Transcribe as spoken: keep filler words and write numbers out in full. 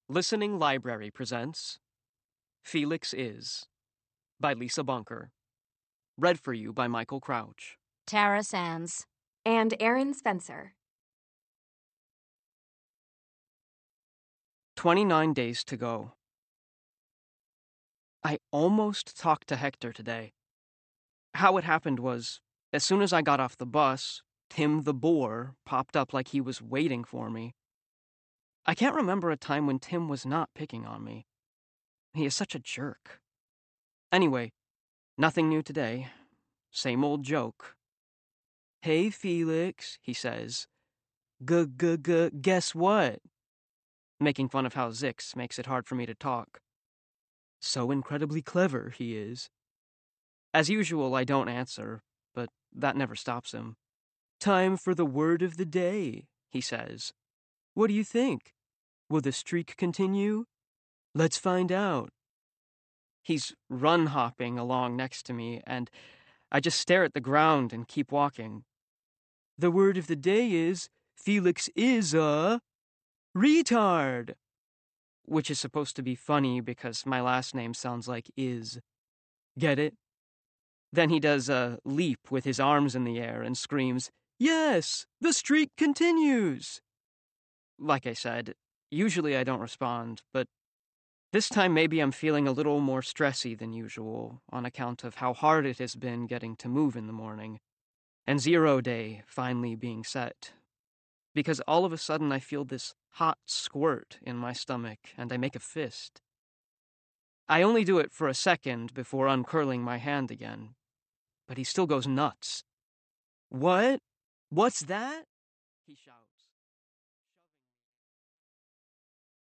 Listening Library presents Felix Is by Lisa Bunker. Read for you by Michael Crouch. Tara Sands. And Aaron Spencer. twenty-nine days to go. I almost talked to Hector today. How it happened was, as soon as I got off the bus, Tim the boar popped up like he was waiting for me. I can't remember a time when Tim was not picking on me. He is such a jerk. Anyway, nothing new today. Same old joke. "Hey, Felix," he says. G-g-g, guess what? Making fun of how Zix makes it hard for me to talk. So incredibly clever he is. As usual, I don't answer, but that never stops him. "Time for the word of the day," he says. "What do you think? Will the streak continue? Let's find out." He's run-hopping along next to me, and I just stare at the ground and keep walking. "The word of the day is, Felix is a retard," which is supposed to be funny because my last name sounds like is. Get it? Then he does a leap with his arms in the air and screams, "Yes, the streak continues!" Like I said, usually I don't respond, but this time maybe I'm feeling a little more stressy than usual on account of how hard it has been getting to move in the morning, and zero day finally being set. Because all of a sudden I feel this hot squirt in my stomach and I make a fist. I only do it for a second before uncurling my hand again, but he still goes nuts. "What? What's that?" he shouts.